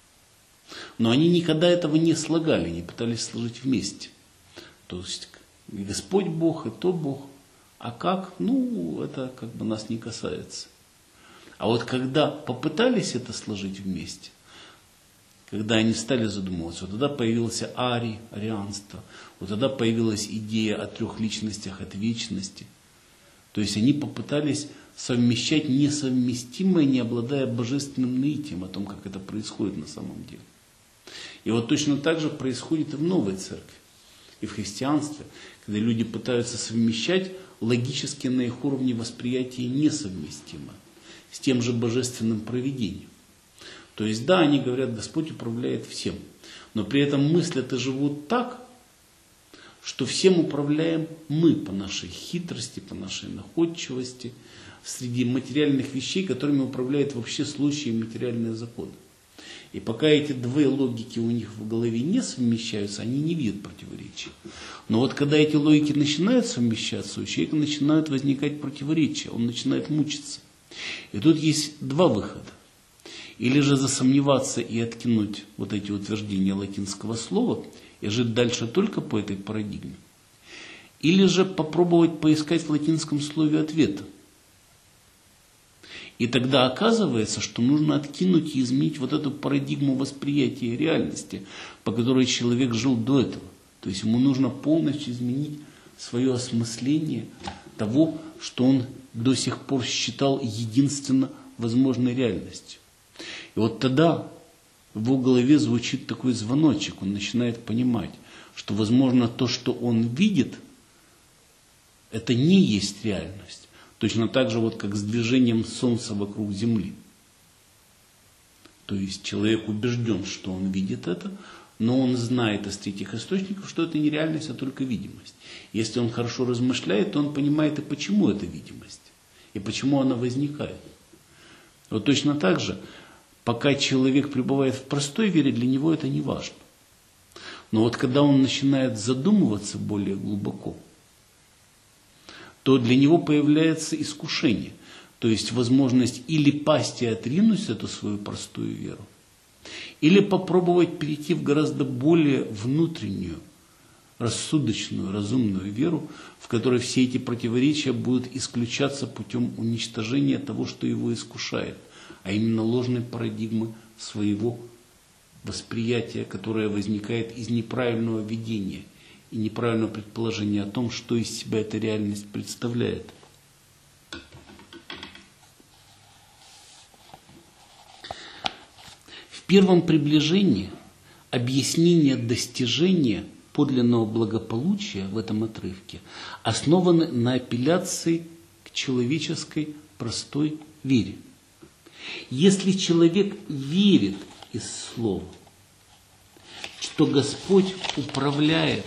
Но они никогда этого не слагали, не пытались сложить вместе. То есть и Господь Бог, и то Бог. А как? Ну, это как бы нас не касается. А вот когда попытались это сложить вместе, когда они стали задумываться, вот тогда появился арианство, вот тогда появилась идея о трех личностях от вечности. То есть они попытались совмещать несовместимое, не обладая божественным наитием о том, как это происходит на самом деле. И вот точно так же происходит и в новой церкви, и в христианстве, когда люди пытаются совмещать логически на их уровне восприятия несовместимо с тем же божественным провидением. То есть да, они говорят, Господь управляет всем, но при этом мыслят и живут так, что всем управляем мы по нашей хитрости, по нашей находчивости, среди материальных вещей, которыми управляют вообще случаи материальные законы. И пока эти две логики у них в голове не совмещаются, они не видят противоречия. Но вот когда эти логики начинают совмещаться, у человека начинают возникать противоречия, он начинает мучиться. И тут есть два выхода. Или же засомневаться и откинуть вот эти утверждения латинского слова и жить дальше только по этой парадигме. Или же попробовать поискать в латинском слове ответа. И тогда оказывается, что нужно откинуть и изменить вот эту парадигму восприятия реальности, по которой человек жил до этого. То есть ему нужно полностью изменить свое осмысление того, что он до сих пор считал единственно возможной реальностью. И вот тогда в его голове звучит такой звоночек, он начинает понимать, что, возможно, то, что он видит, это не есть реальность. Точно так же, вот как с движением Солнца вокруг Земли. То есть человек убежден, что он видит это, но он знает из третьих источников, что это не реальность, а только видимость. Если он хорошо размышляет, то он понимает и почему это видимость, и почему она возникает. Вот точно так же, пока человек пребывает в простой вере, для него это не важно. Но вот когда он начинает задумываться более глубоко, то для него появляется искушение. То есть возможность или пасть и отринуть эту свою простую веру, или попробовать перейти в гораздо более внутреннюю, рассудочную, разумную веру, в которой все эти противоречия будут исключаться путем уничтожения того, что его искушает, а именно ложной парадигмы своего восприятия, которое возникает из неправильного видения и неправильного предположения о том, что из себя эта реальность представляет. В первом приближении объяснение достижения подлинного благополучия в этом отрывке основаны на апелляции к человеческой простой вере. Если человек верит из слова, что Господь управляет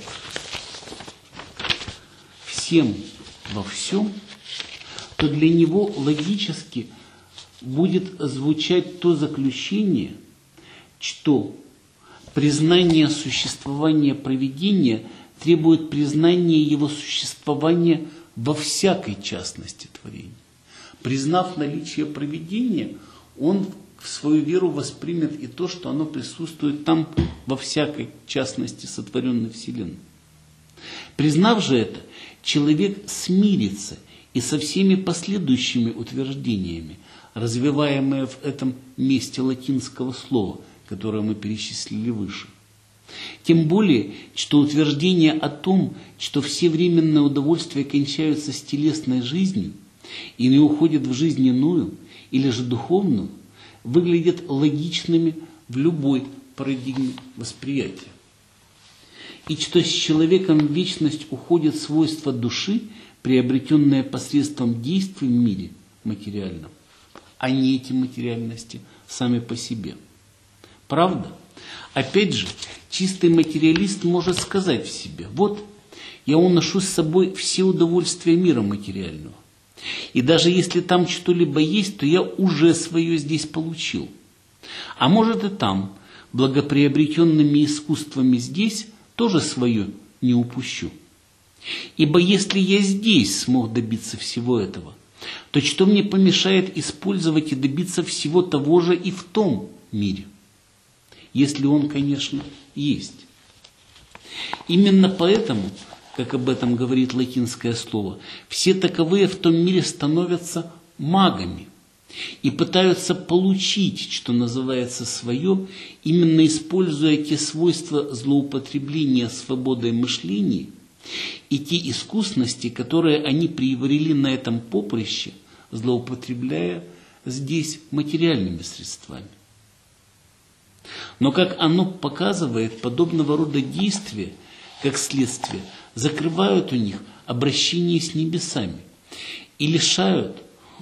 всем во всем, то для него логически будет звучать то заключение, что признание существования провидения требует признания его существования во всякой частности творения. Признав наличие провидения, он в свою веру воспримет и то, что оно присутствует там во всякой частности сотворенной Вселенной. Признав же это, человек смирится и со всеми последующими утверждениями, развиваемые в этом месте латинского слова, которое мы перечислили выше. Тем более, что утверждение о том, что все временные удовольствия кончаются с телесной жизнью и не уходят в жизнь иную или же духовную, выглядят логичными в любой парадигме восприятия. И что с человеком в вечность уходят свойства души, приобретенные посредством действий в мире материальном, а не эти материальности сами по себе. Правда? Опять же, чистый материалист может сказать в себе: вот, я уношу с собой все удовольствия мира материального. И даже если там что-либо есть, то я уже свое здесь получил. А может и там, благоприобретенными искусствами здесь, тоже свое не упущу. Ибо если я здесь смог добиться всего этого, то что мне помешает использовать и добиться всего того же и в том мире? Если он, конечно, есть. Именно поэтому, как об этом говорит латинское слово, все таковые в том мире становятся магами и пытаются получить, что называется, свое, именно используя те свойства злоупотребления свободой мышления и те искусности, которые они приобрели на этом поприще, злоупотребляя здесь материальными средствами. Но, как оно показывает, подобного рода действия, как следствие, закрывают у них обращение с небесами и лишают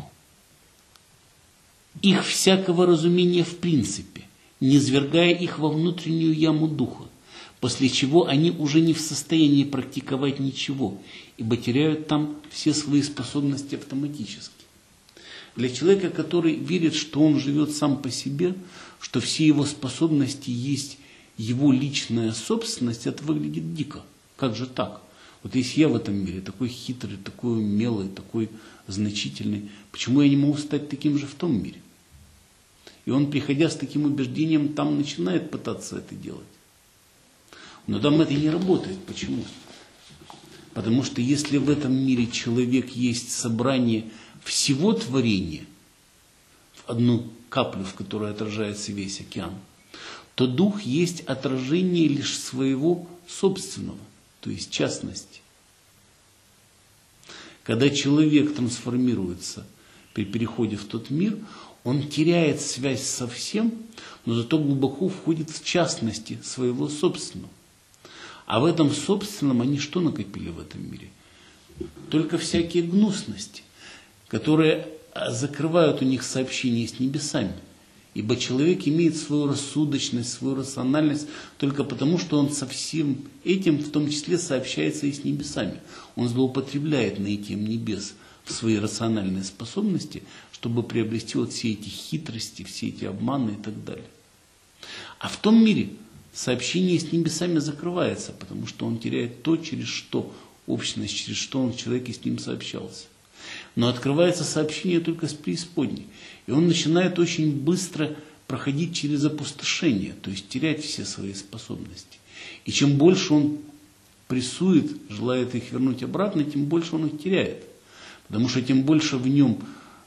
их всякого разумения в принципе, низвергая их во внутреннюю яму духа, после чего они уже не в состоянии практиковать ничего, ибо теряют там все свои способности автоматически. Для человека, который верит, что он живет сам по себе, что все его способности есть его личная собственность, это выглядит дико. Как же так? Вот если я в этом мире такой хитрый, такой умелый, такой значительный, почему я не могу стать таким же в том мире? И он, приходя с таким убеждением, там начинает пытаться это делать. Но там это не работает. Почему? Потому что если в этом мире человек есть собрание всего творения, в одну каплю, в которой отражается весь океан, то дух есть отражение лишь своего собственного, то есть частности. Когда человек трансформируется при переходе в тот мир, он теряет связь со всем, но зато глубоко входит в частности своего собственного. А в этом собственном они что накопили в этом мире? Только всякие гнусности, которые закрывают у них сообщение с небесами. Ибо человек имеет свою рассудочность, свою рациональность только потому, что он со всем этим в том числе сообщается и с небесами. Он злоупотребляет наитием небес в свои рациональные способности, чтобы приобрести вот все эти хитрости, все эти обманы и так далее. А в том мире сообщение с небесами закрывается, потому что он теряет то, через что общность, через что он человек и с ним сообщался. Но открывается сообщение только с преисподней. И он начинает очень быстро проходить через опустошение, то есть терять все свои способности. И чем больше он прессует, желает их вернуть обратно, тем больше он их теряет. Потому что тем больше в нем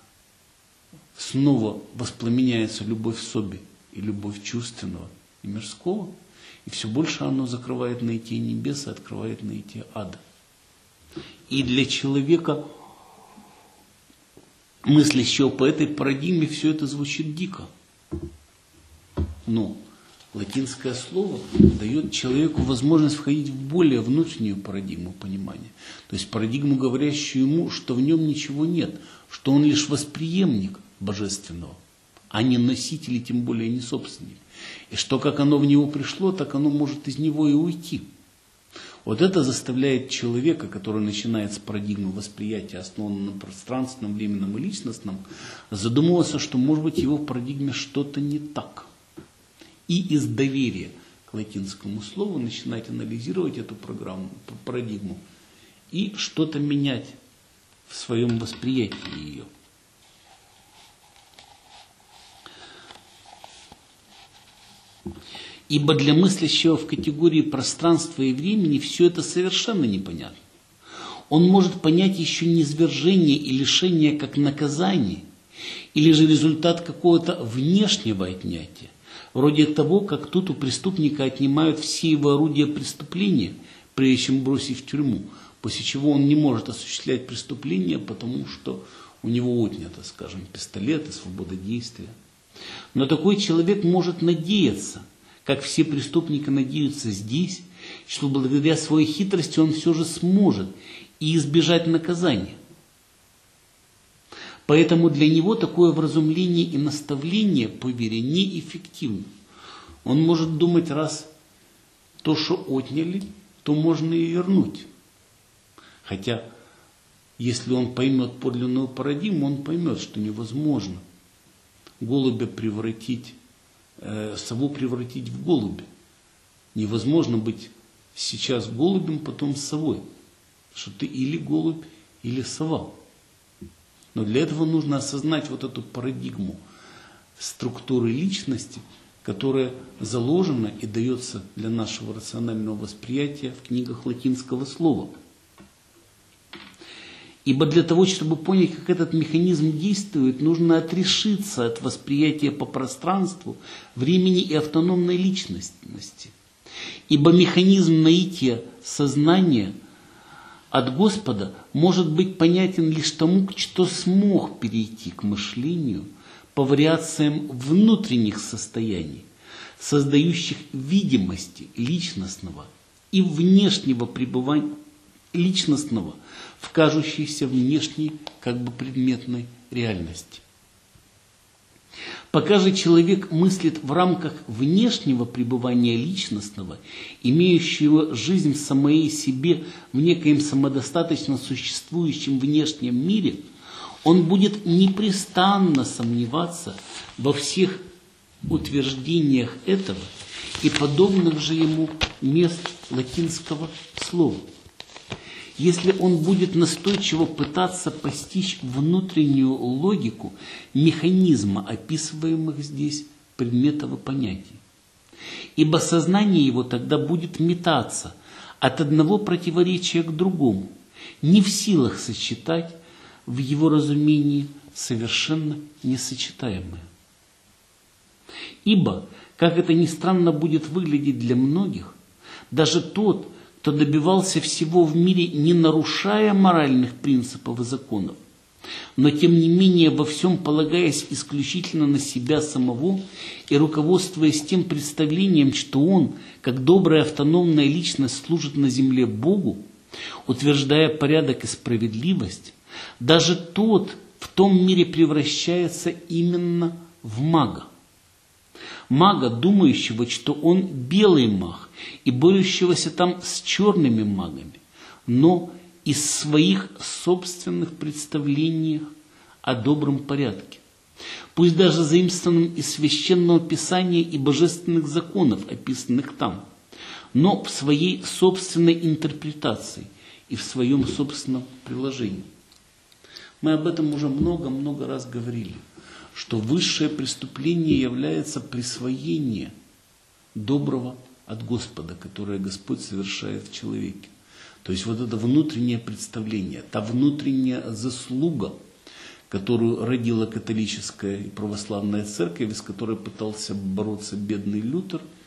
снова воспламеняется любовь соби и любовь чувственного и мирского, и все больше оно закрывает наитие небес и открывает наитие ада. И для человека, мыслящего по этой парадигме, все это звучит дико. Но латинское слово дает человеку возможность входить в более внутреннюю парадигму понимания. То есть парадигму, говорящую ему, что в нем ничего нет, что он лишь восприемник божественного, а не носитель и тем более не собственник. И что как оно в него пришло, так оно может из него и уйти. Вот это заставляет человека, который начинает с парадигмы восприятия, основанной на пространственном, временном и личностном, задумываться, что, может быть, в его парадигме что-то не так. И из доверия к латинскому слову начинать анализировать эту парадигму и что-то менять в своем восприятии ее. Ибо для мыслящего в категории пространства и времени все это совершенно непонятно. Он может понять еще низвержение и лишение как наказание, или же результат какого-то внешнего отнятия, вроде того, как тут у преступника отнимают все его орудия преступления, прежде чем бросить в тюрьму, после чего он не может осуществлять преступление, потому что у него отнято, скажем, пистолет и свобода действия. Но такой человек может надеяться, как все преступники надеются здесь, что благодаря своей хитрости он все же сможет и избежать наказания. Поэтому для него такое вразумление и наставление по вере неэффективно. Он может думать, раз то, что отняли, то можно и вернуть. Хотя, если он поймет подлинную парадигму, он поймет, что невозможно голубя превратить, сову превратить в голубя. Невозможно быть сейчас голубем, потом совой. Что ты или голубь, или сова. Но для этого нужно осознать вот эту парадигму структуры личности, которая заложена и дается для нашего рационального восприятия в книгах латинского слова. Ибо для того, чтобы понять, как этот механизм действует, нужно отрешиться от восприятия по пространству, времени и автономной личностности. Ибо механизм наития сознания от Господа может быть понятен лишь тому, кто смог перейти к мышлению по вариациям внутренних состояний, создающих видимости личностного и внешнего пребывания личностного в кажущейся внешней, как бы предметной реальности. Пока же человек мыслит в рамках внешнего пребывания личностного, имеющего жизнь в самой себе в некоем самодостаточно существующем внешнем мире, он будет непрестанно сомневаться во всех утверждениях этого и подобных же ему мест латинского слова. Если он будет настойчиво пытаться постичь внутреннюю логику механизма, описываемых здесь предметов и понятий. Ибо сознание его тогда будет метаться от одного противоречия к другому, не в силах сочетать в его разумении совершенно несочетаемое. Ибо, как это ни странно будет выглядеть для многих, даже тот, кто добивался всего в мире, не нарушая моральных принципов и законов, но тем не менее во всем полагаясь исключительно на себя самого и руководствуясь тем представлением, что он, как добрая автономная личность, служит на земле Богу, утверждая порядок и справедливость, даже тот в том мире превращается именно в мага. Мага, думающего, что он белый маг, и борющегося там с черными магами, но из своих собственных представлений о добром порядке, пусть даже заимствованном из священного писания и божественных законов, описанных там, но в своей собственной интерпретации и в своем собственном приложении. Мы об этом уже много-много раз говорили, что высшее преступление является присвоение доброго от Господа, которое Господь совершает в человеке. То есть вот это внутреннее представление, та внутренняя заслуга, которую родила католическая и православная церковь, с которой пытался бороться бедный Лютер,